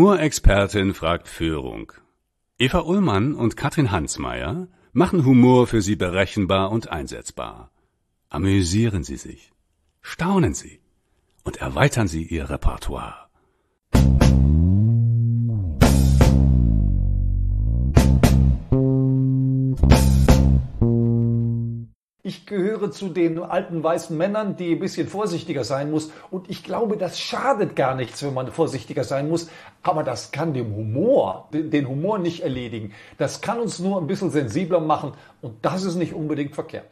Humorexpertin fragt Führung. Eva Ullmann und Katrin Hansmeier machen Humor für Sie berechenbar und einsetzbar. Amüsieren Sie sich, staunen Sie und erweitern Sie Ihr Repertoire. Ich gehöre zu den alten weißen Männern, die ein bisschen vorsichtiger sein muss. Und ich glaube, das schadet gar nichts, wenn man vorsichtiger sein muss. Aber das kann den Humor nicht erledigen. Das kann uns nur ein bisschen sensibler machen. Und das ist nicht unbedingt verkehrt.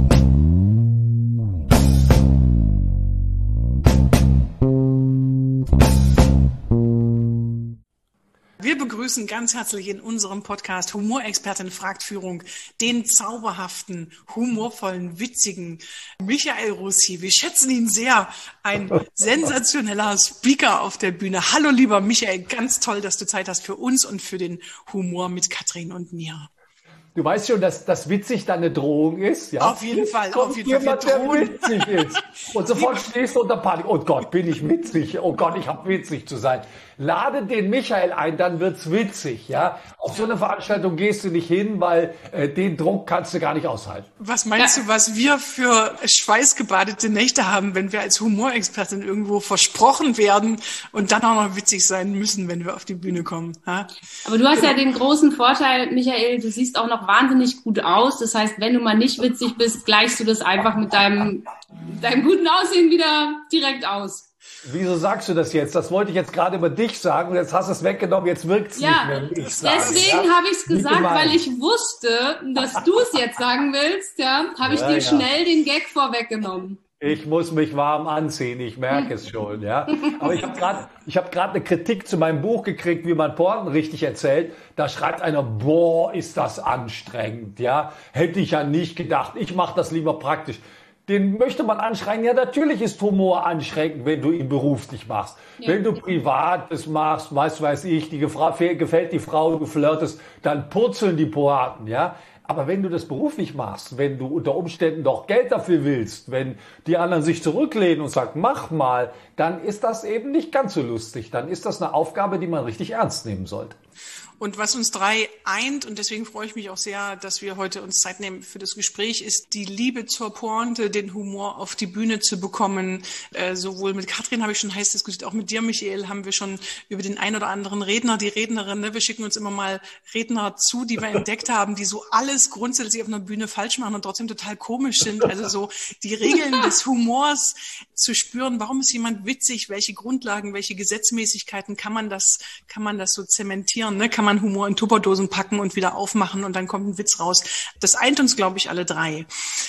Wir begrüßen ganz herzlich in unserem Podcast Humorexpertin fragt Führung den zauberhaften, humorvollen, witzigen Michael Rossi. Wir schätzen ihn sehr. Ein sensationeller Speaker auf der Bühne. Hallo lieber Michael, ganz toll, dass du Zeit hast für uns und für den Humor mit Katrin und mir. Du weißt schon, dass das witzig dann eine Drohung ist, ja? Auf jeden Fall, Kommt auf jeden Fall. Jemand, der witzig ist. Und sofort stehst du unter Panik. Oh Gott, bin ich witzig? Oh Gott, ich habe witzig zu sein. Lade den Michael ein, dann wird's witzig, ja? Auf so eine Veranstaltung gehst du nicht hin, weil den Druck kannst du gar nicht aushalten. Was meinst du, was wir für schweißgebadete Nächte haben, wenn wir als Humorexpertin irgendwo versprochen werden und dann auch noch witzig sein müssen, wenn wir auf die Bühne kommen? Ha? Aber du hast ja den großen Vorteil, Michael, du siehst auch noch wahnsinnig gut aus. Das heißt, wenn du mal nicht witzig bist, gleichst du das einfach mit deinem guten Aussehen wieder direkt aus. Wieso sagst du das jetzt? Das wollte ich jetzt gerade über dich sagen und jetzt hast du es weggenommen, jetzt wirkt es nicht mehr. Deswegen habe ich es gesagt, weil ich wusste, dass du es jetzt sagen willst, habe ich dir schnell den Gag vorweggenommen. Ich muss mich warm anziehen, ich merke es schon, ja. Aber ich habe gerade eine Kritik zu meinem Buch gekriegt, wie man Pointen richtig erzählt. Da schreibt einer, boah, ist das anstrengend, ja. Hätte ich ja nicht gedacht, ich mache das lieber praktisch. Den möchte man anschreien, ja, natürlich ist Humor anstrengend, wenn du ihn beruflich machst. Ja. Wenn du privat das machst, weiß ich, gefällt die Frau, du flirtest, dann purzeln die Pointen, ja. Aber wenn du das beruflich machst, wenn du unter Umständen doch Geld dafür willst, wenn die anderen sich zurücklehnen und sagen, mach mal, dann ist das eben nicht ganz so lustig. Dann ist das eine Aufgabe, die man richtig ernst nehmen sollte. Und was uns drei eint, und deswegen freue ich mich auch sehr, dass wir heute uns Zeit nehmen für das Gespräch, ist die Liebe zur Pointe, den Humor auf die Bühne zu bekommen. Sowohl mit Katrin habe ich schon heiß diskutiert, auch mit dir, Michael, haben wir schon über den ein oder anderen Redner, die Rednerin, ne? Wir schicken uns immer mal Redner zu, die wir entdeckt haben, die so alles grundsätzlich auf einer Bühne falsch machen und trotzdem total komisch sind. Also so die Regeln des Humors zu spüren, warum ist jemand witzig, welche Grundlagen, welche Gesetzmäßigkeiten kann man das so zementieren, ne? Kann man Humor in Tupperdosen packen und wieder aufmachen und dann kommt ein Witz raus. Das eint uns, glaube ich, alle drei.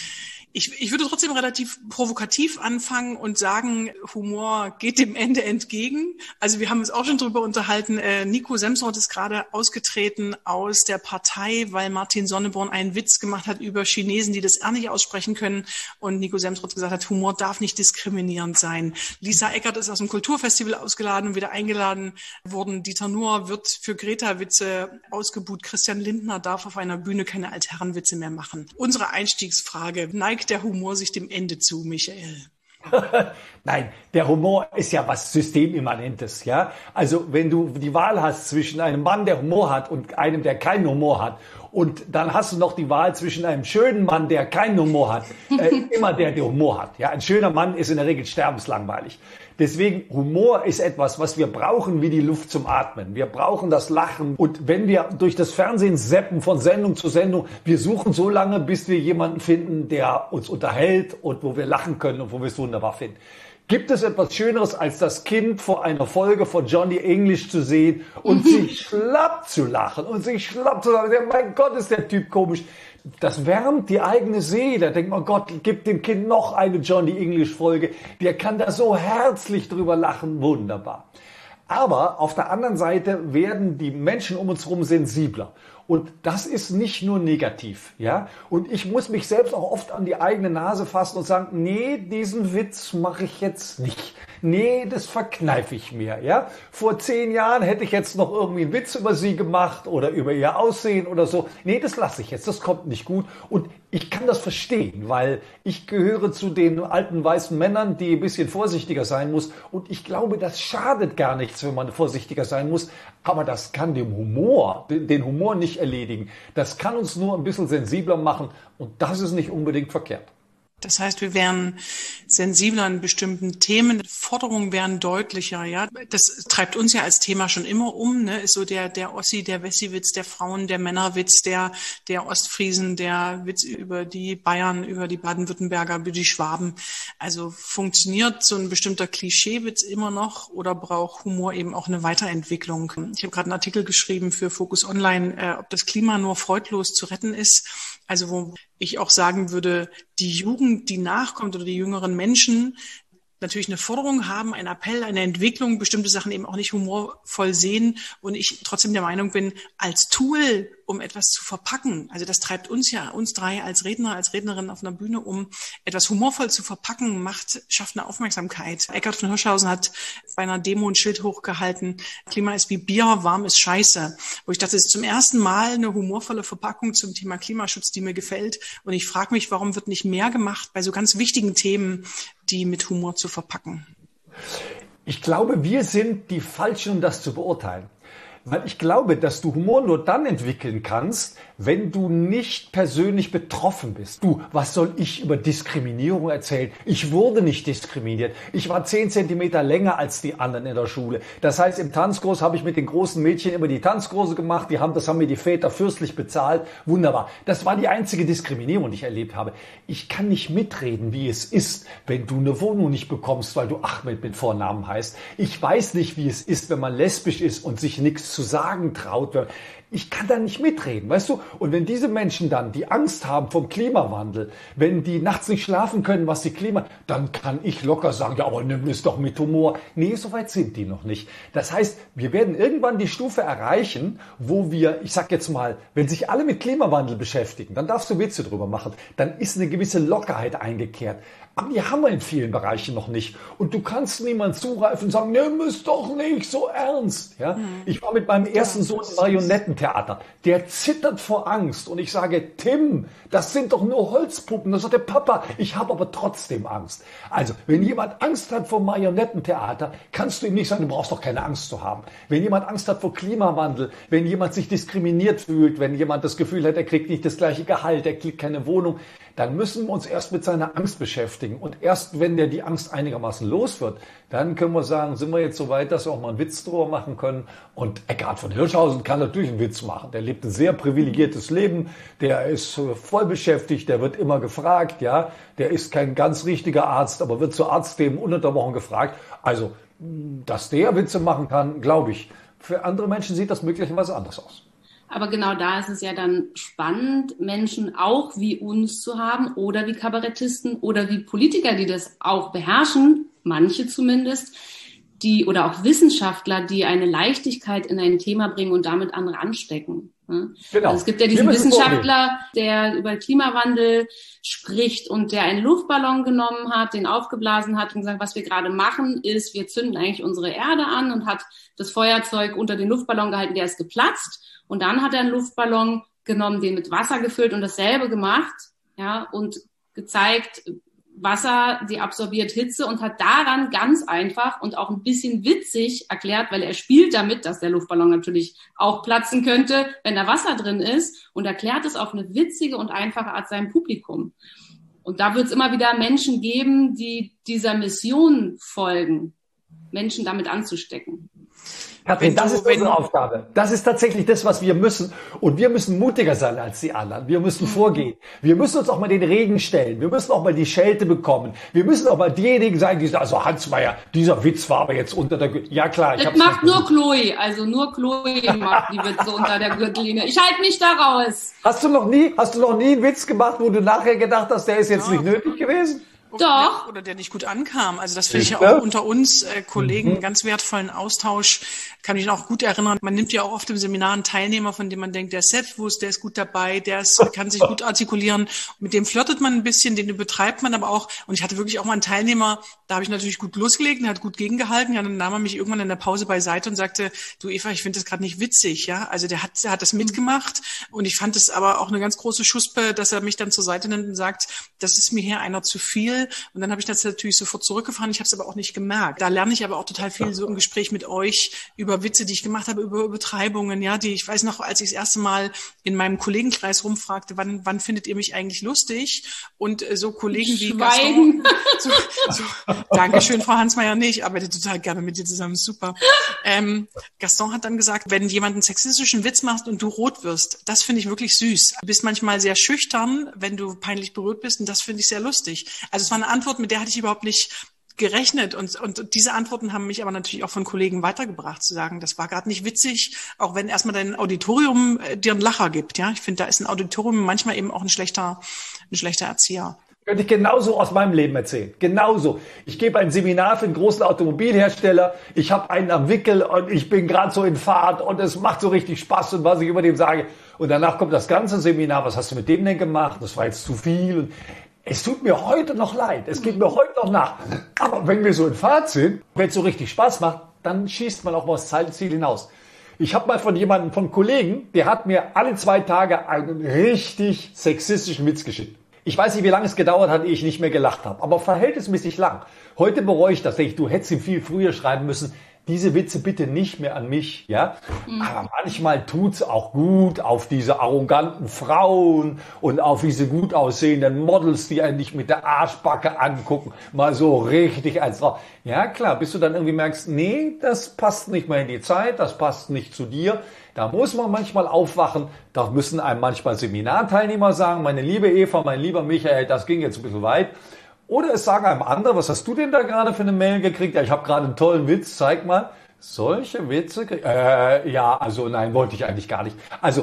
Ich würde trotzdem relativ provokativ anfangen und sagen, Humor geht dem Ende entgegen. Also wir haben uns auch schon drüber unterhalten. Nico Semsrott ist gerade ausgetreten aus der Partei, weil Martin Sonneborn einen Witz gemacht hat über Chinesen, die das R nicht aussprechen können. Und Nico Semsrott gesagt hat, Humor darf nicht diskriminierend sein. Lisa Eckert ist aus dem Kulturfestival ausgeladen und wieder eingeladen worden. Dieter Nuhr wird für Greta-Witze ausgebuht. Christian Lindner darf auf einer Bühne keine Altherrenwitze mehr machen. Unsere Einstiegsfrage: Neigt der Humor sich dem Ende zu, Michael? Nein, der Humor ist ja was Systemimmanentes, ja. Also wenn du die Wahl hast zwischen einem Mann, der Humor hat, und einem, der keinen Humor hat, und dann hast du noch die Wahl zwischen einem schönen Mann, der keinen Humor hat, immer der Humor hat. Ja, ein schöner Mann ist in der Regel sterbenslangweilig. Deswegen, Humor ist etwas, was wir brauchen wie die Luft zum Atmen. Wir brauchen das Lachen. Und wenn wir durch das Fernsehen zappen von Sendung zu Sendung, wir suchen so lange, bis wir jemanden finden, der uns unterhält und wo wir lachen können und wo wir es wunderbar finden. Gibt es etwas Schöneres, als das Kind vor einer Folge von Johnny English zu sehen und sich schlapp zu lachen und sich schlapp zu lachen? Mein Gott, ist der Typ komisch. Das wärmt die eigene Seele. Da denkt man, Gott, gib dem Kind noch eine Johnny English Folge. Der kann da so herzlich drüber lachen. Wunderbar. Aber auf der anderen Seite werden die Menschen um uns herum sensibler. Und das ist nicht nur negativ, ja. Und ich muss mich selbst auch oft an die eigene Nase fassen und sagen, nee, diesen Witz mache ich jetzt nicht. Nee, das verkneife ich mir, ja. Vor 10 Jahren hätte ich jetzt noch irgendwie einen Witz über sie gemacht oder über ihr Aussehen oder so. Nee, das lasse ich jetzt, das kommt nicht gut. Und Ich kann das verstehen, weil ich gehöre zu den alten weißen Männern, die ein bisschen vorsichtiger sein muss. Und ich glaube, das schadet gar nichts, wenn man vorsichtiger sein muss. Aber das kann den Humor nicht erledigen. Das kann uns nur ein bisschen sensibler machen. Und das ist nicht unbedingt verkehrt. Das heißt, wir wären sensibler an bestimmten Themen, Forderungen wären deutlicher, ja. Das treibt uns ja als Thema schon immer um, ne, ist so der Ossi, der Wessi-Witz, der Frauen, der Männerwitz, der Ostfriesen, der Witz über die Bayern, über die Baden-Württemberger, über die Schwaben. Also funktioniert so ein bestimmter Klischeewitz immer noch oder braucht Humor eben auch eine Weiterentwicklung? Ich habe gerade einen Artikel geschrieben für Focus Online, ob das Klima nur freudlos zu retten ist. Also wo ich auch sagen würde, die Jugend, die nachkommt oder die jüngeren Menschen natürlich eine Forderung haben, einen Appell, eine Entwicklung, bestimmte Sachen eben auch nicht humorvoll sehen und ich trotzdem der Meinung bin, als Tool, um etwas zu verpacken, also das treibt uns drei als Redner, als Rednerin auf einer Bühne um, etwas humorvoll zu verpacken, schafft eine Aufmerksamkeit. Eckhard von Hirschhausen hat bei einer Demo ein Schild hochgehalten, Klima ist wie Bier, warm ist Scheiße. Wo ich dachte, es ist zum ersten Mal eine humorvolle Verpackung zum Thema Klimaschutz, die mir gefällt. Und ich frage mich, warum wird nicht mehr gemacht bei so ganz wichtigen Themen, die mit Humor zu verpacken? Ich glaube, wir sind die Falschen, um das zu beurteilen. Weil ich glaube, dass du Humor nur dann entwickeln kannst, wenn du nicht persönlich betroffen bist. Du, was soll ich über Diskriminierung erzählen? Ich wurde nicht diskriminiert. Ich war 10 Zentimeter länger als die anderen in der Schule. Das heißt, im Tanzkurs habe ich mit den großen Mädchen immer die Tanzkurse gemacht. Das haben mir die Väter fürstlich bezahlt. Wunderbar. Das war die einzige Diskriminierung, die ich erlebt habe. Ich kann nicht mitreden, wie es ist, wenn du eine Wohnung nicht bekommst, weil du Ahmed mit Vornamen heißt. Ich weiß nicht, wie es ist, wenn man lesbisch ist und sich nichts zu sagen traut. Ich kann da nicht mitreden, weißt du? Und wenn diese Menschen dann, die Angst haben vom Klimawandel, wenn die nachts nicht schlafen können, dann kann ich locker sagen, ja, aber nimm es doch mit Humor. Nee, so weit sind die noch nicht. Das heißt, wir werden irgendwann die Stufe erreichen, wo wir, ich sag jetzt mal, wenn sich alle mit Klimawandel beschäftigen, dann darfst du Witze drüber machen, dann ist eine gewisse Lockerheit eingekehrt. Aber die haben wir in vielen Bereichen noch nicht. Und du kannst niemand zugreifen und sagen, nimm es doch nicht so ernst. Ja? Ich war mit meinem ersten Sohn im Marionettentheater. Der zittert vor Angst. Und ich sage, Tim, das sind doch nur Holzpuppen. Das sagt der Papa, ich habe aber trotzdem Angst. Also, wenn jemand Angst hat vor Marionettentheater, kannst du ihm nicht sagen, du brauchst doch keine Angst zu haben. Wenn jemand Angst hat vor Klimawandel, wenn jemand sich diskriminiert fühlt, wenn jemand das Gefühl hat, er kriegt nicht das gleiche Gehalt, er kriegt keine Wohnung, dann müssen wir uns erst mit seiner Angst beschäftigen. Und erst wenn der die Angst einigermaßen los wird, dann können wir sagen, sind wir jetzt so weit, dass wir auch mal einen Witz drüber machen können. Und Eckhard von Hirschhausen kann natürlich einen Witz machen. Der lebt ein sehr privilegiertes Leben, der ist voll beschäftigt, der wird immer gefragt, ja. Der ist kein ganz richtiger Arzt, aber wird zu Arztthemen ununterbrochen gefragt. Also, dass der Witze machen kann, glaube ich. Für andere Menschen sieht das möglicherweise anders aus. Aber genau da ist es ja dann spannend, Menschen auch wie uns zu haben oder wie Kabarettisten oder wie Politiker, die das auch beherrschen, manche zumindest, oder auch Wissenschaftler, die eine Leichtigkeit in ein Thema bringen und damit andere anstecken. Genau. Also es gibt ja diesen Wissenschaftler, der über Klimawandel spricht und der einen Luftballon genommen hat, den aufgeblasen hat und gesagt, was wir gerade machen, ist, wir zünden eigentlich unsere Erde an und hat das Feuerzeug unter den Luftballon gehalten, der ist geplatzt. Und dann hat er einen Luftballon genommen, den mit Wasser gefüllt und dasselbe gemacht, ja, und gezeigt, Wasser, die absorbiert Hitze und hat daran ganz einfach und auch ein bisschen witzig erklärt, weil er spielt damit, dass der Luftballon natürlich auch platzen könnte, wenn da Wasser drin ist, und erklärt es auf eine witzige und einfache Art seinem Publikum. Und da wird es immer wieder Menschen geben, die dieser Mission folgen, Menschen damit anzustecken. Katrin, das ist unsere Aufgabe. Das ist tatsächlich das, was wir müssen. Und wir müssen mutiger sein als die anderen. Wir müssen vorgehen. Wir müssen uns auch mal den Regen stellen. Wir müssen auch mal die Schelte bekommen. Wir müssen auch mal diejenigen sein, die sagen, also Hansmeier, dieser Witz war aber jetzt unter der Gürtellinie. Ja klar. Das macht nur Chloe. Also nur Chloe macht die Witze unter der Gürtellinie. Ich halte mich da raus. Hast du noch nie einen Witz gemacht, wo du nachher gedacht hast, der ist jetzt nicht nötig gewesen? Doch. Oder der nicht gut ankam. Also das finde ich ja auch unter uns Kollegen einen ganz wertvollen Austausch. Kann ich auch gut erinnern. Man nimmt ja auch oft im Seminar einen Teilnehmer, von dem man denkt, der ist selbstbewusst, der ist gut dabei, kann sich gut artikulieren. Mit dem flirtet man ein bisschen, den betreibt man aber auch. Und ich hatte wirklich auch mal einen Teilnehmer, da habe ich natürlich gut losgelegt, der hat gut gegengehalten. Ja, dann nahm er mich irgendwann in der Pause beiseite und sagte, du Eva, ich finde das gerade nicht witzig. Ja, also der hat das mitgemacht und ich fand es aber auch eine ganz große Schuspe, dass er mich dann zur Seite nimmt und sagt, das ist mir hier einer zu viel. Und dann habe ich das natürlich sofort zurückgefahren. Ich habe es aber auch nicht gemerkt. Da lerne ich aber auch total viel so im Gespräch mit euch über Witze, die ich gemacht habe, über Übertreibungen, ja, die ich weiß noch, als ich das erste Mal in meinem Kollegenkreis rumfragte, wann findet ihr mich eigentlich lustig? Und so Kollegen wie Gaston, Dankeschön, Frau Hansmeier, nee, ich arbeite total gerne mit dir zusammen, super. Gaston hat dann gesagt, wenn jemand einen sexistischen Witz macht und du rot wirst, das finde ich wirklich süß. Du bist manchmal sehr schüchtern, wenn du peinlich berührt bist und das finde ich sehr lustig. Also es war eine Antwort, mit der hatte ich überhaupt nicht gerechnet und diese Antworten haben mich aber natürlich auch von Kollegen weitergebracht, zu sagen, das war gerade nicht witzig, auch wenn erstmal dein Auditorium dir einen Lacher gibt, ja. Ich finde, da ist ein Auditorium manchmal eben auch ein schlechter Erzieher. Könnte ich genauso aus meinem Leben erzählen. Genauso. Ich gebe ein Seminar für einen großen Automobilhersteller. Ich habe einen am Wickel und ich bin gerade so in Fahrt und es macht so richtig Spaß und was ich über dem sage. Und danach kommt das ganze Seminar. Was hast du mit dem denn gemacht? Das war jetzt zu viel. Und es tut mir heute noch leid. Es geht mir heute noch nach. Aber wenn wir so in Fahrt sind, wenn es so richtig Spaß macht, dann schießt man auch mal das Ziel hinaus. Ich habe mal von Kollegen, der hat mir alle 2 Tage einen richtig sexistischen Witz geschickt. Ich weiß nicht, wie lange es gedauert hat, ehe ich nicht mehr gelacht habe, aber verhältnismäßig lang. Heute bereue ich das, denke ich, du hättest ihm viel früher schreiben müssen. Diese Witze bitte nicht mehr an mich, ja. Aber manchmal tut's auch gut auf diese arroganten Frauen und auf diese gut aussehenden Models, die einen nicht mit der Arschbacke angucken, mal so richtig als Frau. Ja klar, bis du dann irgendwie merkst, nee, das passt nicht mehr in die Zeit, das passt nicht zu dir. Da muss man manchmal aufwachen, da müssen einem manchmal Seminarteilnehmer sagen, meine liebe Eva, mein lieber Michael, das ging jetzt ein bisschen weit. Oder es sagen einem andere, was hast du denn da gerade für eine Mail gekriegt? Ja, ich habe gerade einen tollen Witz, zeig mal. Solche Witze? Ja, also nein, wollte ich eigentlich gar nicht. Also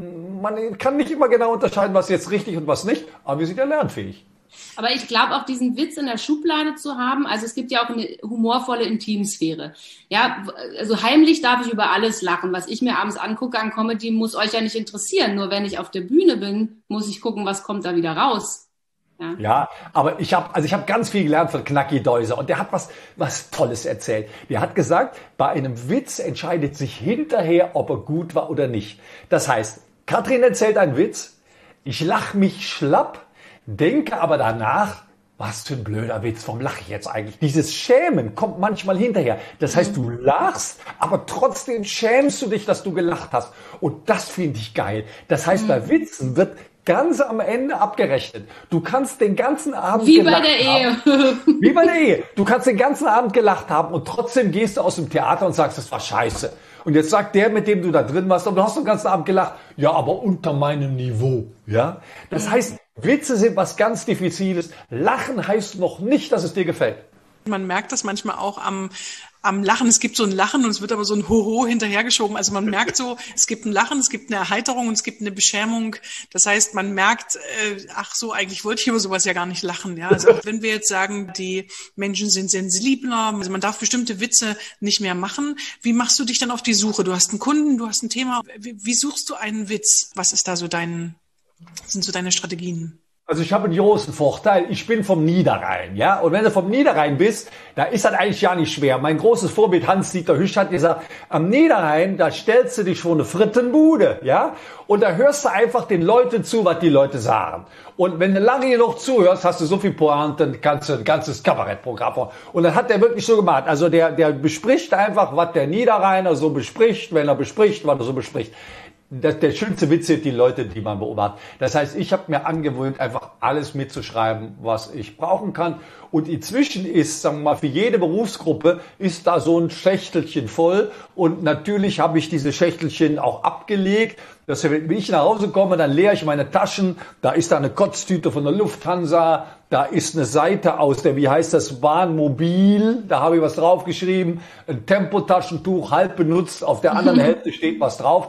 man kann nicht immer genau unterscheiden, was jetzt richtig und was nicht, aber wir sind ja lernfähig. Aber ich glaube, auch diesen Witz in der Schublade zu haben, also es gibt ja auch eine humorvolle Intimsphäre. Ja, also heimlich darf ich über alles lachen. Was ich mir abends angucke an Comedy, muss euch ja nicht interessieren. Nur wenn ich auf der Bühne bin, muss ich gucken, was kommt da wieder raus. Ja, aber ich habe ganz viel gelernt von Knacki Deuser und der hat was Tolles erzählt. Der hat gesagt, bei einem Witz entscheidet sich hinterher, ob er gut war oder nicht. Das heißt, Katrin erzählt einen Witz, ich lache mich schlapp, denke aber danach, was für ein blöder Witz, warum lache ich jetzt eigentlich? Dieses Schämen kommt manchmal hinterher. Das heißt, du lachst, aber trotzdem schämst du dich, dass du gelacht hast. Und das finde ich geil. Das heißt, bei Witzen wird ganz am Ende abgerechnet. Du kannst den ganzen Abend gelacht haben. Wie bei der Ehe. Wie bei der Ehe. Du kannst den ganzen Abend gelacht haben und trotzdem gehst du aus dem Theater und sagst, das war scheiße. Und jetzt sagt der, mit dem du da drin warst, aber du hast den ganzen Abend gelacht. Ja, aber unter meinem Niveau. Ja? Das heißt, Witze sind was ganz Diffiziles. Lachen heißt noch nicht, dass es dir gefällt. Man merkt das manchmal auch am Lachen. Es gibt so ein Lachen und es wird aber so ein Hoho hinterhergeschoben. Also man merkt so, es gibt ein Lachen, es gibt eine Erheiterung und es gibt eine Beschämung. Das heißt, man merkt, ach so, eigentlich wollte ich über sowas ja gar nicht lachen. Ja, also wenn wir jetzt sagen, die Menschen sind sensibler, also man darf bestimmte Witze nicht mehr machen. Wie machst du dich dann auf die Suche? Du hast einen Kunden, du hast ein Thema. Wie suchst du einen Witz? Was ist da so sind so deine Strategien? Also ich habe einen großen Vorteil, ich bin vom Niederrhein, ja, und wenn du vom Niederrhein bist, da ist das eigentlich ja nicht schwer. Mein großes Vorbild Hans-Dieter Hüsch hat gesagt, am Niederrhein, da stellst du dich vor eine Frittenbude, ja, und da hörst du einfach den Leuten zu, was die Leute sagen. Und wenn du lange genug zuhörst, hast du so viel Pointe, dann kannst du ein ganzes Kabarettprogramm machen. Und das hat der wirklich so gemacht. Also der bespricht einfach, was der Niederrheiner so bespricht, wenn er bespricht, was er so bespricht. Der schönste Witz sind die Leute, die man beobachtet. Das heißt, ich habe mir angewöhnt, einfach alles mitzuschreiben, was ich brauchen kann. Und inzwischen ist, sagen wir mal, für jede Berufsgruppe ist da so ein Schächtelchen voll. Und natürlich habe ich diese Schächtelchen auch abgelegt. Dass wenn ich nach Hause komme, dann leere ich meine Taschen. Da ist da eine Kotztüte von der Lufthansa. Da ist eine Seite aus der, wie heißt das, Bahnmobil. Da habe ich was draufgeschrieben. Ein Tempotaschentuch, halb benutzt. Auf der anderen Hälfte steht was drauf.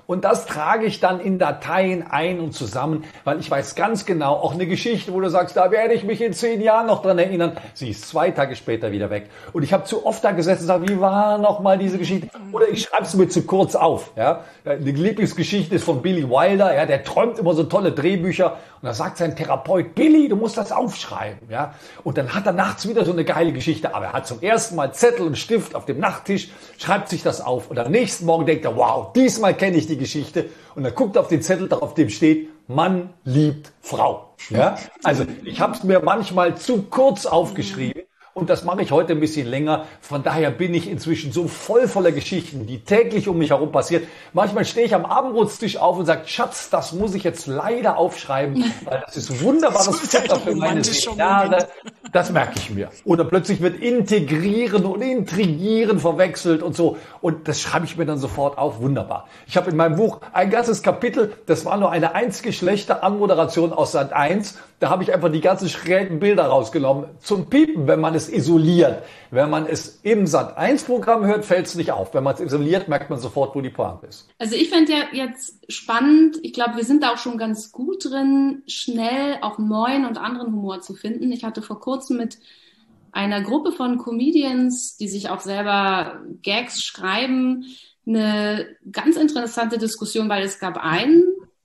Und das trage ich dann in Dateien ein und zusammen, weil ich weiß ganz genau, auch eine Geschichte, wo du sagst, da werde ich mich in 10 Jahren noch dran erinnern, sie ist 2 Tage später wieder weg. Und ich habe zu oft da gesessen und gesagt, wie war noch mal diese Geschichte? Oder ich schreibe es mir zu kurz auf. Ja? Eine Lieblingsgeschichte ist von Billy Wilder, ja? Der träumt immer so tolle Drehbücher. Und da sagt sein Therapeut, Billy, du musst das aufschreiben. Ja? Und dann hat er nachts wieder so eine geile Geschichte, aber er hat zum ersten Mal Zettel und Stift auf dem Nachttisch, schreibt sich das auf und am nächsten Morgen denkt er, wow, diesmal kenne ich die Geschichte. Und dann guckt er auf den Zettel, auf dem steht, Mann liebt Frau. Ja? Also ich habe es mir manchmal zu kurz aufgeschrieben. Und das mache ich heute ein bisschen länger. Von daher bin ich inzwischen so voller Geschichten, die täglich um mich herum passieren. Manchmal stehe ich am Abendbrotstisch auf und sage, Schatz, das muss ich jetzt leider aufschreiben, weil das ist wunderbares Futter für meine Seminare. Das merke ich mir. Oder plötzlich wird integrieren und intrigieren verwechselt und so. Und das schreibe ich mir dann sofort auf. Wunderbar. Ich habe in meinem Buch ein ganzes Kapitel, das war nur eine einzige schlechte Anmoderation aus Sat 1. Da habe ich einfach die ganzen schrägen Bilder rausgenommen. Zum Piepen, wenn man es isoliert. Wenn man es im Sat.1-Programm hört, fällt es nicht auf. Wenn man es isoliert, merkt man sofort, wo die Pointe ist. Also ich fände ja jetzt spannend, ich glaube, wir sind da auch schon ganz gut drin, schnell auch neuen und anderen Humor zu finden. Ich hatte vor kurzem mit einer Gruppe von Comedians, die sich auch selber Gags schreiben, eine ganz interessante Diskussion, weil es gab einen,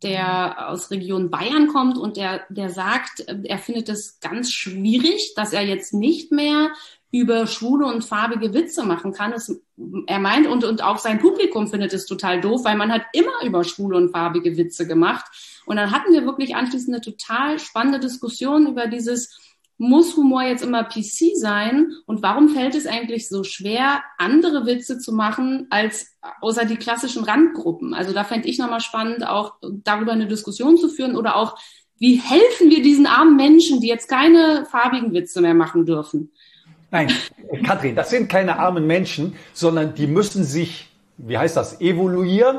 der aus Region Bayern kommt und der sagt, er findet es ganz schwierig, dass er jetzt nicht mehr über schwule und farbige Witze machen kann. Er meint, und auch sein Publikum findet es total doof, weil man hat immer über schwule und farbige Witze gemacht. Und dann hatten wir wirklich anschließend eine total spannende Diskussion über dieses, muss Humor jetzt immer PC sein? Und warum fällt es eigentlich so schwer, andere Witze zu machen, als außer die klassischen Randgruppen? Also da fände ich nochmal spannend, auch darüber eine Diskussion zu führen oder auch, wie helfen wir diesen armen Menschen, die jetzt keine farbigen Witze mehr machen dürfen? Nein, Katrin, das sind keine armen Menschen, sondern die müssen sich, wie heißt das, evolutionieren.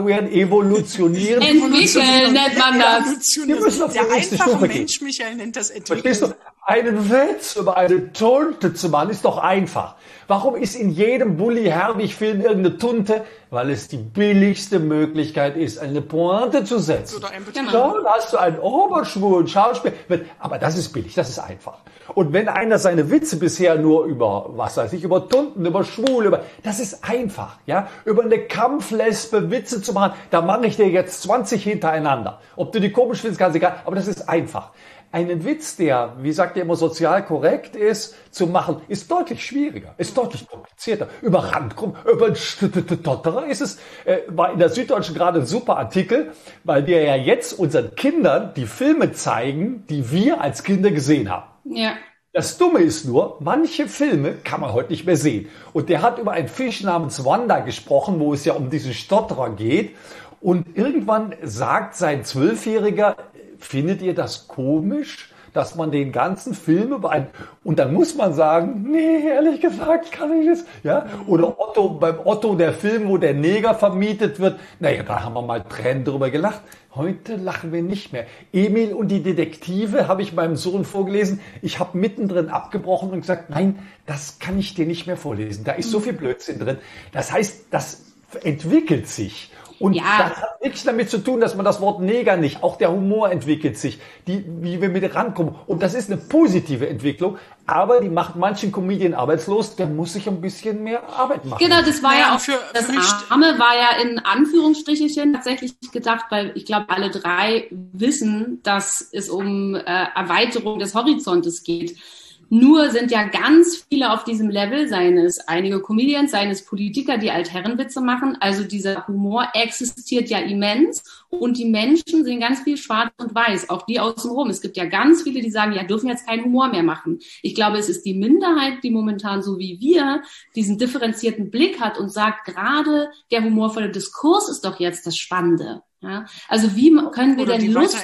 Entwickeln nennt man das. Die müssen auf die nächste Stufe gehen. Mensch, Michael, nennt das entwickeln. Verstehst du? Einen Witz über eine Tunte zu machen, ist doch einfach. Warum ist in jedem Bully-Herbig-Film irgendeine Tunte? Weil es die billigste Möglichkeit ist, eine Pointe zu setzen. Oder ein Dann hast du einen oberschwulen Schauspieler. Aber das ist billig, das ist einfach. Und wenn einer seine Witze bisher nur über, was weiß ich, über Tunten, über Schwule, das ist einfach, ja? Über eine Kampflesbe Witze zu machen, da mache ich dir jetzt 20 hintereinander. Ob du die komisch findest, ganz egal, aber das ist einfach. Einen Witz, der, wie sagt ihr immer, sozial korrekt ist, zu machen, ist deutlich schwieriger, ist deutlich komplizierter. Über Randgruppen, über Stotterer ist es, war in der Süddeutschen gerade ein super Artikel, weil wir ja jetzt unseren Kindern die Filme zeigen, die wir als Kinder gesehen haben. Ja. Das Dumme ist nur, manche Filme kann man heute nicht mehr sehen. Und der hat über einen Fisch namens Wanda gesprochen, wo es ja um diesen Stotterer geht. Und irgendwann sagt sein 12-Jähriger, findet ihr das komisch, dass man den ganzen Film über einen... Und dann muss man sagen, nee, ehrlich gesagt kann ich das. Ja? Oder Otto, beim Otto, der Film, wo der Neger vermietet wird. Naja, da haben wir mal Tränen drüber gelacht. Heute lachen wir nicht mehr. Emil und die Detektive habe ich meinem Sohn vorgelesen. Ich habe mittendrin abgebrochen und gesagt, nein, das kann ich dir nicht mehr vorlesen. Da ist so viel Blödsinn drin. Das heißt, das entwickelt sich. Und ja, das hat nichts damit zu tun, dass man das Wort Neger nicht, auch der Humor entwickelt sich, wie wir mit rankommen. Und das ist eine positive Entwicklung, aber die macht manchen Comedian arbeitslos, der muss sich ein bisschen mehr Arbeit machen. Genau, das war ja auch das Arme war ja in Anführungsstrichelchen tatsächlich gedacht, weil ich glaube, alle drei wissen, dass es um Erweiterung des Horizontes geht. Nur sind ja ganz viele auf diesem Level, seien es einige Comedians, seien es Politiker, die Altherrenwitze machen. Also dieser Humor existiert ja immens und die Menschen sehen ganz viel schwarz und weiß, auch die außenrum. Es gibt ja ganz viele, die sagen, ja, dürfen jetzt keinen Humor mehr machen. Ich glaube, es ist die Minderheit, die momentan so wie wir diesen differenzierten Blick hat und sagt, gerade der humorvolle Diskurs ist doch jetzt das Spannende. Ja? Also wie können wir denn Lust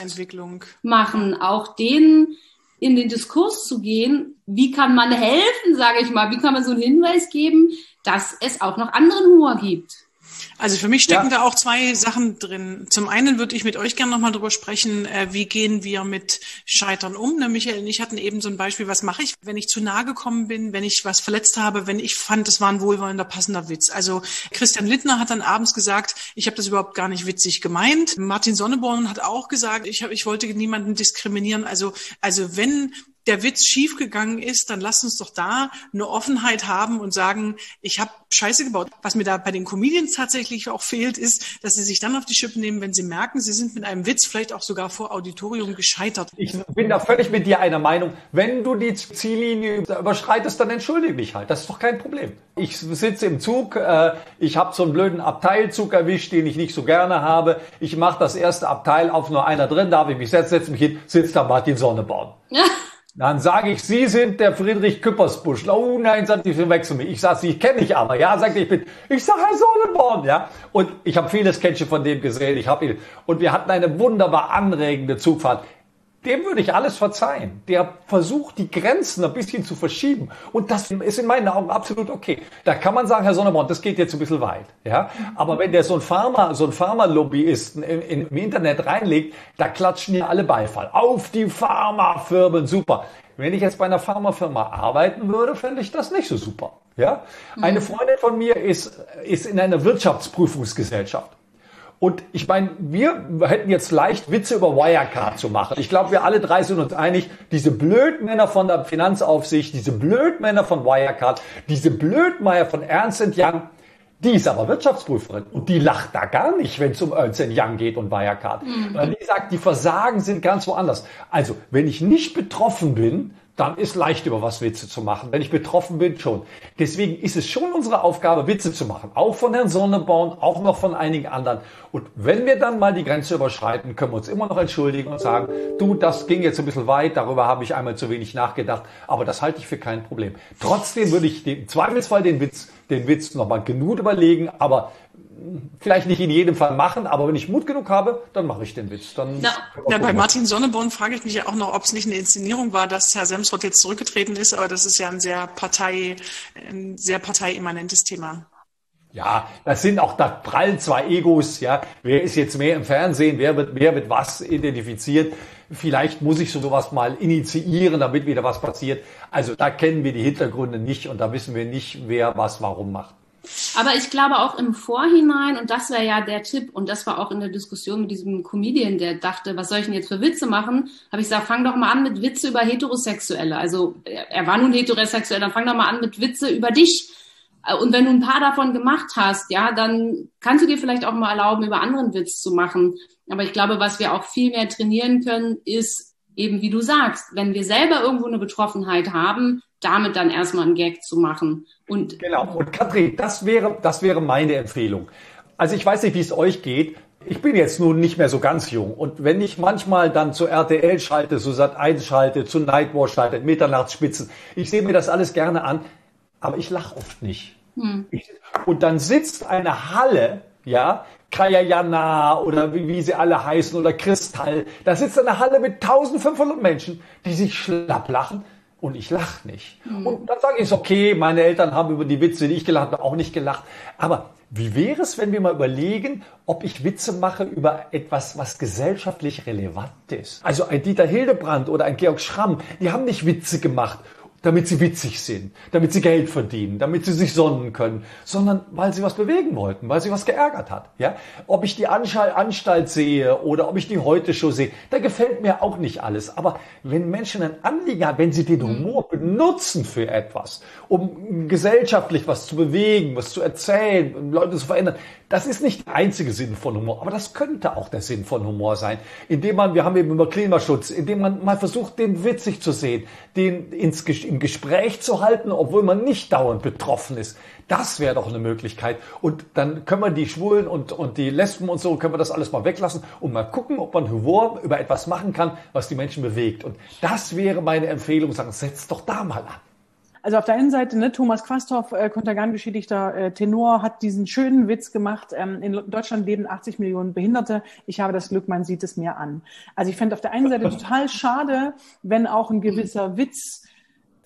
machen, auch denen in den Diskurs zu gehen, wie kann man helfen, sage ich mal, wie kann man so einen Hinweis geben, dass es auch noch anderen Humor gibt? Also für mich stecken da auch zwei Sachen drin. Zum einen würde ich mit euch gerne nochmal drüber sprechen, wie gehen wir mit Scheitern um. Michael und ich hatten eben so ein Beispiel, was mache ich, wenn ich zu nahe gekommen bin, wenn ich was verletzt habe, wenn ich fand, es war ein wohlwollender, passender Witz. Also Christian Lindner hat dann abends gesagt, ich habe das überhaupt gar nicht witzig gemeint. Martin Sonneborn hat auch gesagt, ich wollte niemanden diskriminieren. Also wenn der Witz schiefgegangen ist, dann lasst uns doch da eine Offenheit haben und sagen, ich habe Scheiße gebaut. Was mir da bei den Comedians tatsächlich auch fehlt, ist, dass sie sich dann auf die Schippe nehmen, wenn sie merken, sie sind mit einem Witz vielleicht auch sogar vor Auditorium gescheitert. Ich bin da völlig mit dir einer Meinung. Wenn du die Ziellinie überschreitest, dann entschuldige dich halt. Das ist doch kein Problem. Ich sitze im Zug, ich habe so einen blöden Abteilzug erwischt, den ich nicht so gerne habe. Ich mache das erste Abteil auf, nur einer drin, darf ich mich setzen, setze mich hin, sitzt da Martin Sonneborn. Dann sage ich, Sie sind der Friedrich Küppersbusch. Oh nein, sagt ich, wechsel mich. Ich sage, Sie kenne ich aber. Ja, sagt ich sage Herr Sonneborn, ja. Und ich habe viele Sketche von dem gesehen. Und wir hatten eine wunderbar anregende Zugfahrt. Dem würde ich alles verzeihen. Der versucht, die Grenzen ein bisschen zu verschieben. Und das ist in meinen Augen absolut okay. Da kann man sagen, Herr Sonneborn, das geht jetzt ein bisschen weit. Ja? Aber wenn der so ein Pharmalobbyisten im Internet reinlegt, da klatschen ja alle Beifall. Auf die Pharmafirmen, super. Wenn ich jetzt bei einer Pharmafirma arbeiten würde, fände ich das nicht so super. Ja? Eine Freundin von mir ist in einer Wirtschaftsprüfungsgesellschaft. Und ich meine, wir hätten jetzt leicht Witze über Wirecard zu machen. Ich glaube, wir alle drei sind uns einig, diese Blödmänner von der Finanzaufsicht, diese Blödmänner von Wirecard, diese Blödmeier von Ernst & Young, die ist aber Wirtschaftsprüferin und die lacht da gar nicht, wenn es um Ernst & Young geht und Wirecard. Weil die sagt, die Versagen sind ganz woanders. Also, wenn ich nicht betroffen bin, dann ist leicht, über was Witze zu machen. Wenn ich betroffen bin, schon. Deswegen ist es schon unsere Aufgabe, Witze zu machen. Auch von Herrn Sonneborn, auch noch von einigen anderen. Und wenn wir dann mal die Grenze überschreiten, können wir uns immer noch entschuldigen und sagen, du, das ging jetzt ein bisschen weit, darüber habe ich einmal zu wenig nachgedacht, aber das halte ich für kein Problem. Trotzdem würde ich im Zweifelsfall den Witz nochmal genug überlegen, aber vielleicht nicht in jedem Fall machen, aber wenn ich Mut genug habe, dann mache ich den Witz. Dann bei Martin Sonneborn frage ich mich ja auch noch, ob es nicht eine Inszenierung war, dass Herr Semsrott jetzt zurückgetreten ist, aber das ist ja ein sehr parteiimmanentes Thema. Ja, da prallen zwei Egos, ja. Wer ist jetzt mehr im Fernsehen, wer wird was identifiziert? Vielleicht muss ich sowas mal initiieren, damit wieder was passiert. Also da kennen wir die Hintergründe nicht und da wissen wir nicht, wer was warum macht. Aber ich glaube auch im Vorhinein, und das wäre ja der Tipp, und das war auch in der Diskussion mit diesem Comedian, der dachte, was soll ich denn jetzt für Witze machen, habe ich gesagt, fang doch mal an mit Witze über Heterosexuelle. Also er war nun heterosexuell, dann fang doch mal an mit Witze über dich. Und wenn du ein paar davon gemacht hast, ja, dann kannst du dir vielleicht auch mal erlauben, über anderen Witz zu machen. Aber ich glaube, was wir auch viel mehr trainieren können, ist eben, wie du sagst, wenn wir selber irgendwo eine Betroffenheit haben, damit dann erstmal einen Gag zu machen. Genau. Und Katrin, das wäre meine Empfehlung. Also ich weiß nicht, wie es euch geht. Ich bin jetzt nun nicht mehr so ganz jung. Und wenn ich manchmal dann zu RTL schalte, zu Sat.1 schalte, zu Nightwatch schalte, Mitternachtsspitzen, ich sehe mir das alles gerne an, aber ich lache oft nicht. Und dann sitzt eine Halle, ja, Kaya Jana oder wie sie alle heißen oder Kristall, da sitzt eine Halle mit 1500 Menschen, die sich schlapp lachen. Und ich lache nicht. Und dann sage ich, okay, meine Eltern haben über die Witze, die ich gelacht habe, auch nicht gelacht. Aber wie wäre es, wenn wir mal überlegen, ob ich Witze mache über etwas, was gesellschaftlich relevant ist? Also ein Dieter Hildebrandt oder ein Georg Schramm, die haben nicht Witze gemacht, damit sie witzig sind, damit sie Geld verdienen, damit sie sich sonnen können, sondern weil sie was bewegen wollten, weil sie was geärgert hat. Ja? Ob ich die Anstalt sehe oder ob ich die Heute-Show sehe, da gefällt mir auch nicht alles. Aber wenn Menschen ein Anliegen haben, wenn sie den Humor benutzen für etwas, um gesellschaftlich was zu bewegen, was zu erzählen, Leute zu verändern, das ist nicht der einzige Sinn von Humor, aber das könnte auch der Sinn von Humor sein, wir haben eben über Klimaschutz, indem man mal versucht, den witzig zu sehen, den im Gespräch zu halten, obwohl man nicht dauernd betroffen ist. Das wäre doch eine Möglichkeit. Und dann können wir die Schwulen und die Lesben und so, können wir das alles mal weglassen und mal gucken, ob man Humor über etwas machen kann, was die Menschen bewegt. Und das wäre meine Empfehlung, sagen, setzt doch da mal an. Also auf der einen Seite, ne, Thomas Quasthoff, kontergangeschädigter Tenor, hat diesen schönen Witz gemacht. In Deutschland leben 80 Millionen Behinderte. Ich habe das Glück, man sieht es mir an. Also ich fände auf der einen Seite total schade, wenn auch ein gewisser Witz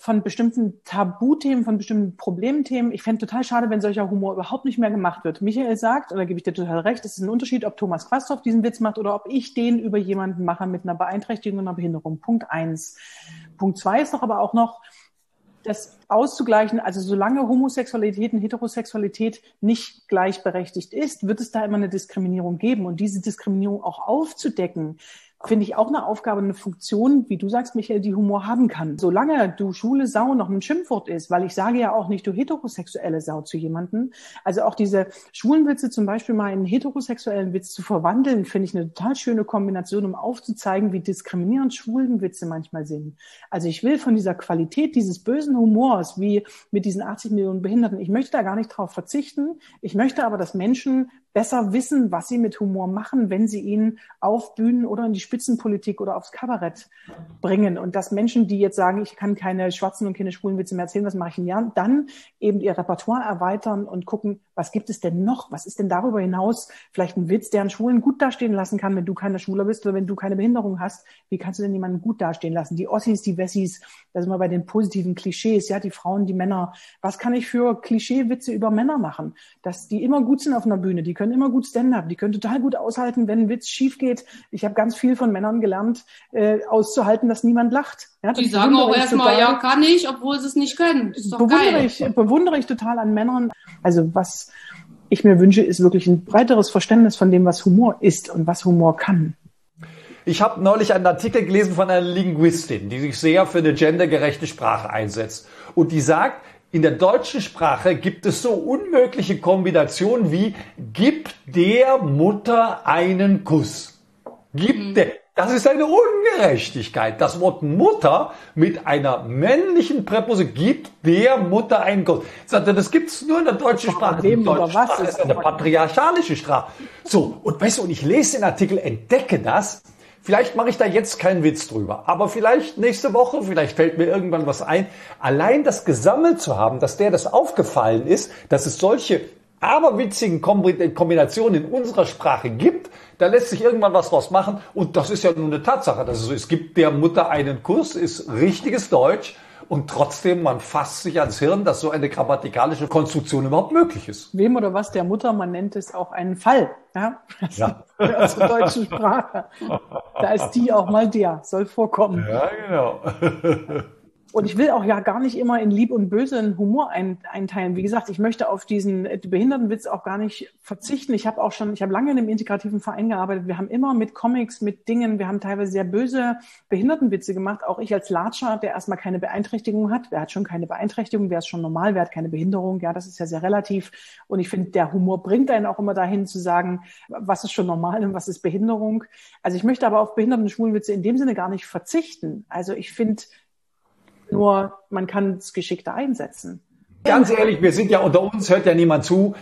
von bestimmten Tabuthemen, von bestimmten Problemthemen. Ich fände total schade, wenn solcher Humor überhaupt nicht mehr gemacht wird. Michael sagt, und da gebe ich dir total recht, es ist ein Unterschied, ob Thomas Quasthoff diesen Witz macht oder ob ich den über jemanden mache mit einer Beeinträchtigung und einer Behinderung. Punkt 1. Punkt 2 ist doch aber auch noch, das auszugleichen, also solange Homosexualität und Heterosexualität nicht gleichberechtigt ist, wird es da immer eine Diskriminierung geben. Und diese Diskriminierung auch aufzudecken, finde ich auch eine Aufgabe, eine Funktion, wie du sagst, Michael, die Humor haben kann. Solange du schwule Sau noch ein Schimpfwort ist, weil ich sage ja auch nicht, du heterosexuelle Sau zu jemandem. Also auch diese schwulen Witze zum Beispiel mal in einen heterosexuellen Witz zu verwandeln, finde ich eine total schöne Kombination, um aufzuzeigen, wie diskriminierend schwulen Witze manchmal sind. Also ich will von dieser Qualität dieses bösen Humors, wie mit diesen 80 Millionen Behinderten, ich möchte da gar nicht drauf verzichten. Ich möchte aber, dass Menschen besser wissen, was sie mit Humor machen, wenn sie ihn auf Bühnen oder in die Spitzenpolitik oder aufs Kabarett bringen. Und dass Menschen, die jetzt sagen, ich kann keine schwarzen und keine schwulen Witze mehr erzählen, was mache ich denn ja? Dann eben ihr Repertoire erweitern und gucken, was gibt es denn noch? Was ist denn darüber hinaus vielleicht ein Witz, der einen Schwulen gut dastehen lassen kann, wenn du keine Schwuler bist oder wenn du keine Behinderung hast? Wie kannst du denn jemanden gut dastehen lassen? Die Ossis, die Wessis, da sind wir bei den positiven Klischees, ja, die Frauen, die Männer. Was kann ich für Klischeewitze über Männer machen? Dass die immer gut sind auf einer Bühne, die können immer gut Stand-up, die können total gut aushalten, wenn ein Witz schief geht. Ich habe ganz viel von Männern gelernt, auszuhalten, dass niemand lacht. Ja, die sagen auch erstmal, ja, kann ich, obwohl sie es nicht können. Das ist doch geil. Bewundere ich total an Männern. Also was ich mir wünsche, ist wirklich ein breiteres Verständnis von dem, was Humor ist und was Humor kann. Ich habe neulich einen Artikel gelesen von einer Linguistin, die sich sehr für eine gendergerechte Sprache einsetzt. Und die sagt, in der deutschen Sprache gibt es so unmögliche Kombinationen wie gib der Mutter einen Kuss. Das ist eine Ungerechtigkeit. Das Wort Mutter mit einer männlichen Präposition gibt der Mutter einen Kuss. Das gibt's nur in der deutschen Sprache. Die deutsche Sprache ist eine patriarchalische Sprache. So, und weißt du, und ich lese den Artikel, entdecke das. Vielleicht mache ich da jetzt keinen Witz drüber, aber vielleicht nächste Woche, vielleicht fällt mir irgendwann was ein. Allein das gesammelt zu haben, dass das aufgefallen ist, dass es solche aberwitzigen Kombinationen in unserer Sprache gibt, da lässt sich irgendwann was draus machen. Und das ist ja nur eine Tatsache. Dass es gibt der Mutter einen Kuss, ist richtiges Deutsch. Und trotzdem, man fasst sich ans Hirn, dass so eine grammatikalische Konstruktion überhaupt möglich ist. Wem oder was der Mutter, man nennt es auch einen Fall. Ja? Ja. Aus der deutschen Sprache. Da ist die auch mal der, soll vorkommen. Ja, genau. Und ich will auch ja gar nicht immer in Lieb und Böse einen Humor einteilen. Wie gesagt, ich möchte auf diesen Behindertenwitz auch gar nicht verzichten. Ich habe lange in einem integrativen Verein gearbeitet. Wir haben immer mit Comics, mit Dingen, wir haben teilweise sehr böse Behindertenwitze gemacht. Auch ich als Latscher, der erstmal keine Beeinträchtigung hat. Wer hat schon keine Beeinträchtigung? Wer ist schon normal? Wer hat keine Behinderung? Ja, das ist ja sehr relativ. Und ich finde, der Humor bringt einen auch immer dahin zu sagen, was ist schon normal und was ist Behinderung. Also ich möchte aber auf Behinderten- und Schwulenwitze in dem Sinne gar nicht verzichten. Also ich finde, nur man kann es geschickter einsetzen. Ganz ehrlich, wir sind ja unter uns, hört ja niemand zu.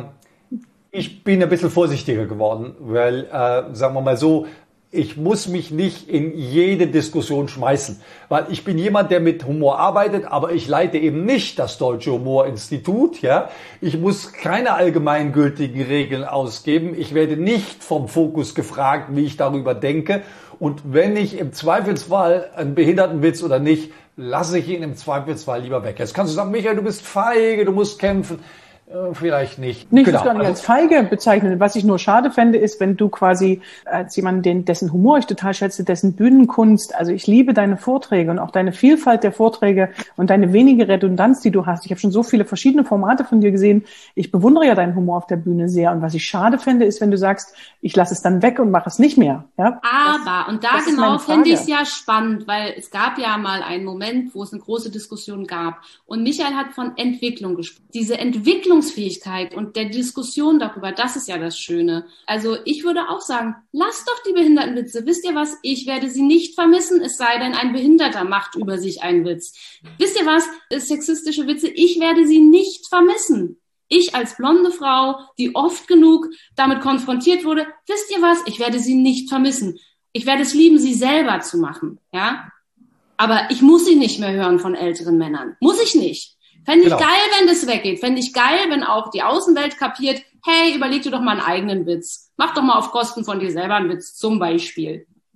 Ich bin ein bisschen vorsichtiger geworden, weil, sagen wir mal so, ich muss mich nicht in jede Diskussion schmeißen, weil ich bin jemand, der mit Humor arbeitet, aber ich leite eben nicht das Deutsche Humorinstitut. Ja, ich muss keine allgemeingültigen Regeln ausgeben. Ich werde nicht vom Fokus gefragt, wie ich darüber denke. Und wenn ich im Zweifelsfall einen Behindertenwitz oder nicht, lasse ich ihn im Zweifelsfall lieber weg. Jetzt kannst du sagen, Michael, du bist feige, du musst kämpfen. Vielleicht nicht. Nicht, genau. Das gar nicht als feige bezeichnen. Was ich nur schade fände, ist, wenn du quasi als jemand, dessen Humor ich total schätze, dessen Bühnenkunst, also ich liebe deine Vorträge und auch deine Vielfalt der Vorträge und deine wenige Redundanz, die du hast. Ich habe schon so viele verschiedene Formate von dir gesehen. Ich bewundere ja deinen Humor auf der Bühne sehr. Und was ich schade fände, ist, wenn du sagst, ich lasse es dann weg und mache es nicht mehr. Ja? Aber, und da genau finde ich es ja spannend, weil es gab ja mal einen Moment, wo es eine große Diskussion gab. Und Michael hat von Entwicklung gesprochen. Diese Entwicklungsfähigkeit und der Diskussion darüber, das ist ja das Schöne. Also ich würde auch sagen, lasst doch die Behindertenwitze. Wisst ihr was? Ich werde sie nicht vermissen, es sei denn, ein Behinderter macht über sich einen Witz. Wisst ihr was? Sexistische Witze, ich werde sie nicht vermissen. Ich als blonde Frau, die oft genug damit konfrontiert wurde, wisst ihr was? Ich werde sie nicht vermissen. Ich werde es lieben, sie selber zu machen. Ja? Aber ich muss sie nicht mehr hören von älteren Männern. Muss ich nicht. Fände ich geil, wenn das weggeht. Fände ich geil, wenn auch die Außenwelt kapiert, hey, überleg dir doch mal einen eigenen Witz. Mach doch mal auf Kosten von dir selber einen Witz, zum Beispiel.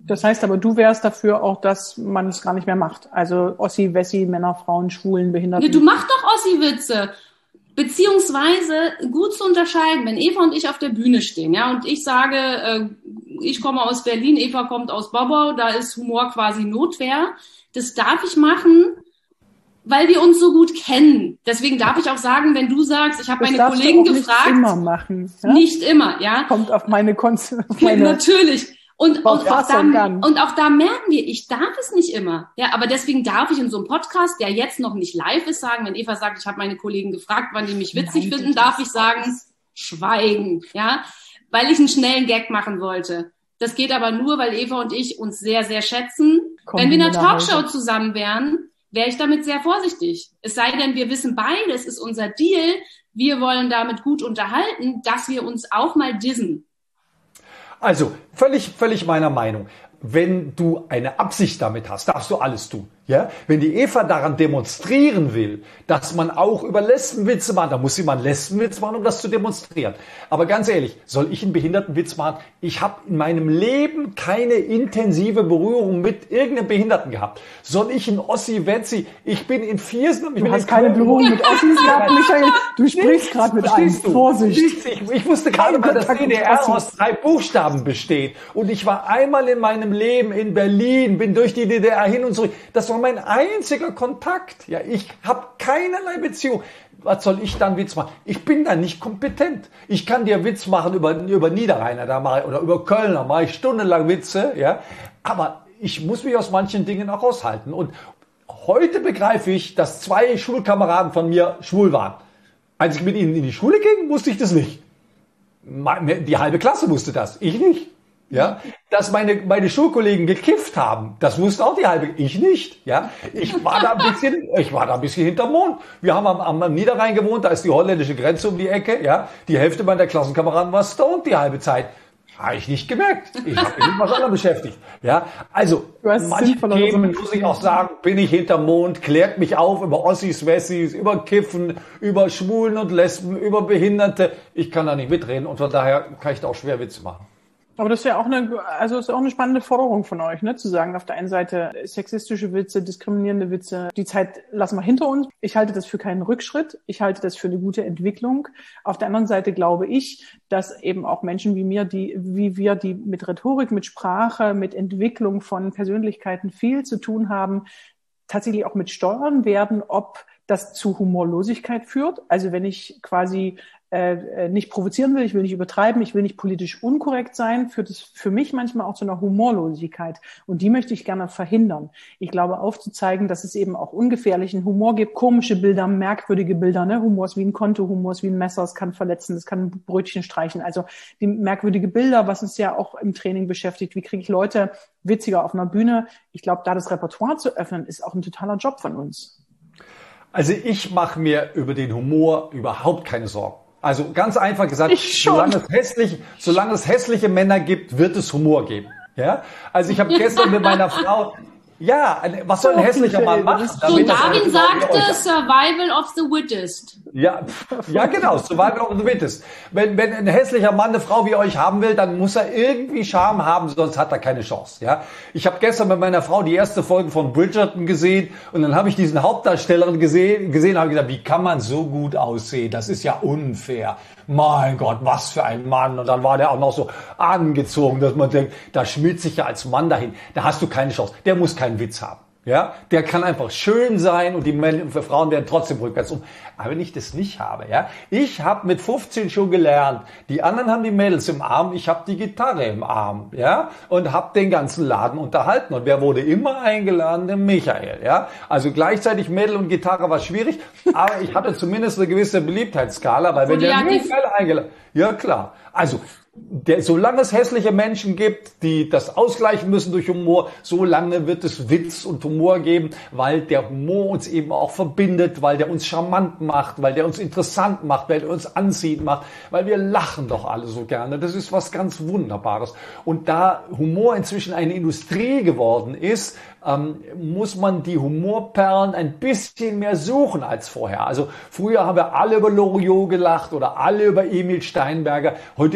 Das heißt aber, du wärst dafür auch, dass man es gar nicht mehr macht. Also Ossi, Wessi, Männer, Frauen, Schwulen, Behinderten. Du machst doch Ossi-Witze. Beziehungsweise gut zu unterscheiden, wenn Eva und ich auf der Bühne stehen, ja, und ich sage, ich komme aus Berlin, Eva kommt aus Bobau, da ist Humor quasi Notwehr. Das darf ich machen, weil wir uns so gut kennen. Deswegen darf ich auch sagen, wenn du sagst, ich habe meine Kollegen gefragt. Nicht immer machen. Ja? Nicht immer, ja. Kommt auf meine Natürlich. Und auch da merken wir, ich darf es nicht immer. Ja, aber deswegen darf ich in so einem Podcast, der jetzt noch nicht live ist, sagen, wenn Eva sagt, ich habe meine Kollegen gefragt, wann die mich witzig finden, darf ich sagen, schweigen. Ja, weil ich einen schnellen Gag machen wollte. Das geht aber nur, weil Eva und ich uns sehr, sehr schätzen. Wenn wir in einer Talkshow zusammen wären, wäre ich damit sehr vorsichtig. Es sei denn, wir wissen beide, es ist unser Deal, wir wollen damit gut unterhalten, dass wir uns auch mal dissen. Also, völlig meiner Meinung. Wenn du eine Absicht damit hast, darfst du alles tun. Ja? Wenn die Eva daran demonstrieren will, dass man auch über Lesbenwitze macht, dann muss sie mal einen Lesbenwitz machen, um das zu demonstrieren. Aber ganz ehrlich, soll ich einen Behindertenwitz machen? Ich habe in meinem Leben keine intensive Berührung mit irgendeinem Behinderten gehabt. Soll ich einen Ossi-Wetzi? Ich bin in Viersen. Du hast keine Berührung mit Ossis gehabt, Michael. Du sprichst gerade mit einem. Vorsicht. Ich wusste gerade mal, dass DDR aus 3 Buchstaben besteht. Und ich war einmal in meinem Leben in Berlin, bin durch die DDR hin und zurück. Das war mein einziger Kontakt. Ja, ich habe keinerlei Beziehung. Was soll ich dann Witz machen? Ich bin da nicht kompetent. Ich kann dir Witz machen über Niederrheiner da mache ich, oder über Kölner, mache ich stundenlang Witze. Ja, aber ich muss mich aus manchen Dingen auch raushalten. Und heute begreife ich, dass 2 Schulkameraden von mir schwul waren. Als ich mit ihnen in die Schule ging, wusste ich das nicht. Die halbe Klasse wusste das, ich nicht. Ja, dass meine Schulkollegen gekifft haben, das wusste auch die halbe, ich nicht. Ja, ich war da ein bisschen hinterm Mond. Wir haben am Niederrhein gewohnt, da ist die holländische Grenze um die Ecke. Ja, die Hälfte meiner Klassenkameraden war stoned die halbe Zeit. Habe ich nicht gemerkt. Ich habe mich mit was anderem beschäftigt. Ja, also manche Themen, muss ich auch sagen, bin ich hinterm Mond, klärt mich auf über Ossis, Wessis, über Kiffen, über Schwulen und Lesben, über Behinderte. Ich kann da nicht mitreden und von daher kann ich da auch schwer Witze machen. Aber das ist ja auch eine spannende Forderung von euch, ne? Zu sagen, auf der einen Seite sexistische Witze, diskriminierende Witze, die Zeit lassen wir hinter uns. Ich halte das für keinen Rückschritt. Ich halte das für eine gute Entwicklung. Auf der anderen Seite glaube ich, dass eben auch Menschen wie wir, die mit Rhetorik, mit Sprache, mit Entwicklung von Persönlichkeiten viel zu tun haben, tatsächlich auch mit steuern werden, ob das zu Humorlosigkeit führt. Also wenn ich quasi nicht provozieren will, ich will nicht übertreiben, ich will nicht politisch unkorrekt sein, führt es für mich manchmal auch zu einer Humorlosigkeit. Und die möchte ich gerne verhindern. Ich glaube, aufzuzeigen, dass es eben auch ungefährlichen Humor gibt, komische Bilder, merkwürdige Bilder, ne? Humor ist wie ein Konto, Humor ist wie ein Messer, es kann verletzen, es kann ein Brötchen streichen. Also die merkwürdige Bilder, was uns ja auch im Training beschäftigt. Wie kriege ich Leute witziger auf einer Bühne? Ich glaube, da das Repertoire zu öffnen, ist auch ein totaler Job von uns. Also ich mache mir über den Humor überhaupt keine Sorgen. Also ganz einfach gesagt, solange es hässliche Männer gibt, wird es Humor geben. Ja? Also ich habe gestern mit meiner Frau, ja, was soll ein hässlicher Mann machen? So Darwin sagte, Survival of the Wittest. Ja, genau, Survival of the Wittest. Wenn ein hässlicher Mann eine Frau wie euch haben will, dann muss er irgendwie Charme haben, sonst hat er keine Chance. Ja? Ich habe gestern mit meiner Frau die erste Folge von Bridgerton gesehen und dann habe ich diesen Hauptdarstellerin gesehen und habe gesagt, wie kann man so gut aussehen? Das ist ja unfair. Mein Gott, was für ein Mann. Und dann war der auch noch so angezogen, dass man denkt, da schmiert sich ja als Mann dahin. Da hast du keine Chance. Der muss keinen Witz haben. Ja, der kann einfach schön sein und die Frauen werden trotzdem rückwärts um. Aber wenn ich das nicht habe, ja, ich habe mit 15 schon gelernt, die anderen haben die Mädels im Arm, ich habe die Gitarre im Arm, ja, und habe den ganzen Laden unterhalten. Und wer wurde immer eingeladen? Der Michael, ja. Also gleichzeitig Mädel und Gitarre war schwierig, aber ich hatte zumindest eine gewisse Beliebtheitsskala, weil wenn der Michael eingeladen, ja klar, also solange es hässliche Menschen gibt, die das ausgleichen müssen durch Humor, solange wird es Witz und Humor geben, weil der Humor uns eben auch verbindet, weil der uns charmant macht, weil der uns interessant macht, weil der uns anziehend macht, weil wir lachen doch alle so gerne. Das ist was ganz Wunderbares. Und da Humor inzwischen eine Industrie geworden ist, muss man die Humorperlen ein bisschen mehr suchen als vorher. Also früher haben wir alle über Loriot gelacht oder alle über Emil Steinberger. Heute gibt es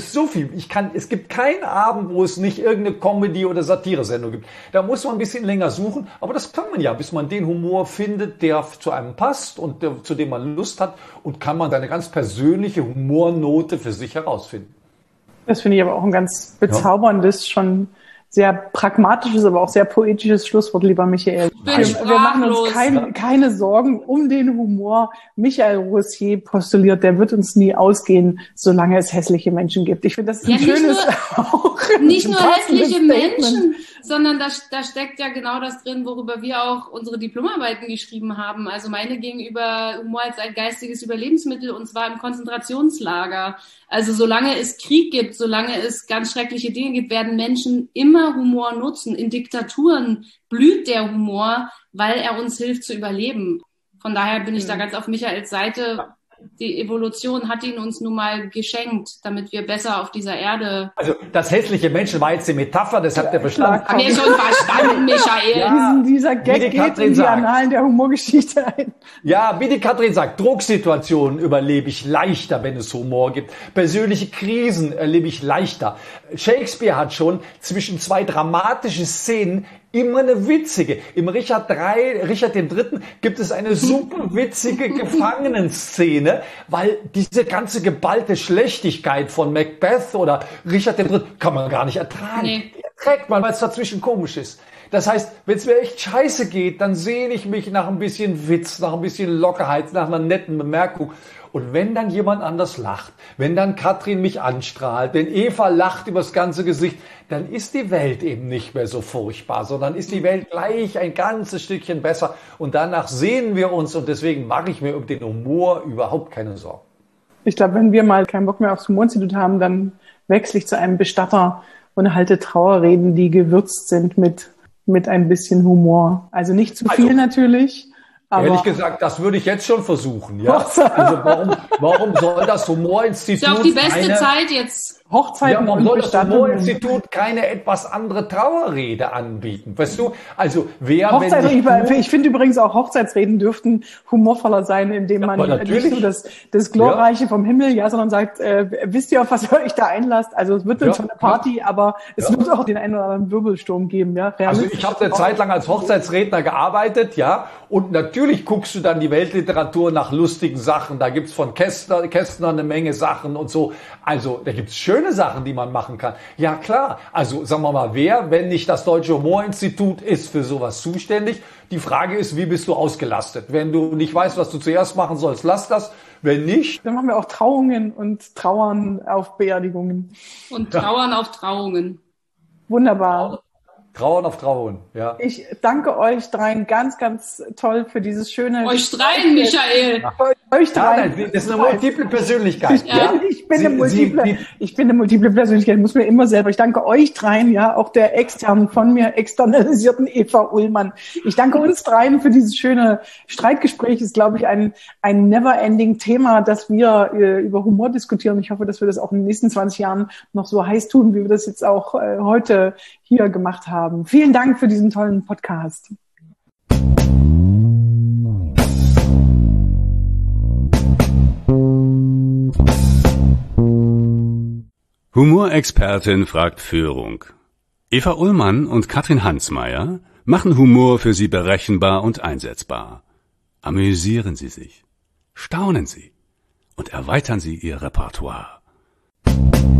ist so viel. Es gibt keinen Abend, wo es nicht irgendeine Comedy- oder Satire-Sendung gibt. Da muss man ein bisschen länger suchen, aber das kann man ja, bis man den Humor findet, der zu einem passt und zu dem man Lust hat, und kann man seine ganz persönliche Humornote für sich herausfinden. Das finde ich aber auch ein ganz bezauberndes, schon sehr pragmatisches, aber auch sehr poetisches Schlusswort, lieber Michael. Wir machen uns keine Sorgen um den Humor. Michael Rosier postuliert, der wird uns nie ausgehen, solange es hässliche Menschen gibt. Ich finde, das ist ein schönes, nicht nur hässliche Menschen, sondern da steckt ja genau das drin, worüber wir auch unsere Diplomarbeiten geschrieben haben. Also meine gegenüber Humor als ein geistiges Überlebensmittel, und zwar im Konzentrationslager. Also solange es Krieg gibt, solange es ganz schreckliche Dinge gibt, werden Menschen immer Humor nutzen. In Diktaturen blüht der Humor, weil er uns hilft zu überleben. Von daher bin ich da ganz auf Michaels Seite. Die Evolution hat ihn uns nun mal geschenkt, damit wir besser auf dieser Erde... Also das hässliche Menschen war jetzt die Metapher, das habt ihr verstanden. Haben wir schon verstanden, Michael. Ja, dieser Gag geht in die Annalen der Humorgeschichte ein. Ja, wie die Katrin sagt, Drucksituationen überlebe ich leichter, wenn es Humor gibt. Persönliche Krisen erlebe ich leichter. Shakespeare hat schon zwischen zwei dramatischen Szenen immer eine witzige. Im Richard III. Gibt es eine super witzige Gefangenenszene, weil diese ganze geballte Schlechtigkeit von Macbeth oder Richard III. Kann man gar nicht ertragen. Nee. Erträgt man, weil es dazwischen komisch ist. Das heißt, wenn es mir echt scheiße geht, dann sehne ich mich nach ein bisschen Witz, nach ein bisschen Lockerheit, nach einer netten Bemerkung. Und wenn dann jemand anders lacht, wenn dann Katrin mich anstrahlt, wenn Eva lacht übers ganze Gesicht, dann ist die Welt eben nicht mehr so furchtbar, sondern ist die Welt gleich ein ganzes Stückchen besser. Und danach sehnen wir uns, und deswegen mache ich mir um den Humor überhaupt keine Sorgen. Ich glaube, wenn wir mal keinen Bock mehr aufs Humorinstitut haben, dann wechsle ich zu einem Bestatter und halte Trauerreden, die gewürzt sind mit ein bisschen Humor. Also nicht zu viel natürlich. Aber ehrlich gesagt, das würde ich jetzt schon versuchen. Ja? Also warum soll das Humorinstitut... Ist ja auch die beste Zeit jetzt. Hochzeiten warum soll das Humorinstitut keine etwas andere Trauerrede anbieten? Weißt du, also ich finde übrigens auch Hochzeitsreden dürften humorvoller sein, indem man nicht nur das Glorreiche vom Himmel, sondern sagt, wisst ihr, auf was ihr euch da einlasst? Also es wird dann schon eine Party, aber es wird auch den einen oder anderen Wirbelsturm geben. Ja? Also ich habe eine Zeit lang als Hochzeitsredner gearbeitet, und natürlich guckst du dann die Weltliteratur nach lustigen Sachen. Da gibt's von Kästner eine Menge Sachen und so. Also da gibt's schöne Sachen, die man machen kann. Ja klar, also sagen wir mal, wer, wenn nicht das Deutsche Humorinstitut, ist für sowas zuständig? Die Frage ist, wie bist du ausgelastet? Wenn du nicht weißt, was du zuerst machen sollst, lass das. Wenn nicht... Dann machen wir auch Trauungen und Trauern auf Beerdigungen. Und Trauern auf Trauungen. Wunderbar. Trauern auf Trauern, ja. Ich danke euch dreien ganz, ganz toll für dieses schöne... Euch dreien, Michael! Euch dreien. Nein, das ist eine multiple Persönlichkeit. Ich bin eine multiple Persönlichkeit, muss mir immer selber. Ich danke euch dreien, auch der externen, von mir externalisierten Eva Ullmann. Ich danke uns dreien für dieses schöne Streitgespräch. Ist, glaube ich, ein never-ending Thema, dass wir über Humor diskutieren. Ich hoffe, dass wir das auch in den nächsten 20 Jahren noch so heiß tun, wie wir das jetzt auch heute hier gemacht haben. Vielen Dank für diesen tollen Podcast. Humorexpertin fragt Führung. Eva Ullmann und Katrin Hansmeier machen Humor für Sie berechenbar und einsetzbar. Amüsieren Sie sich, staunen Sie und erweitern Sie Ihr Repertoire.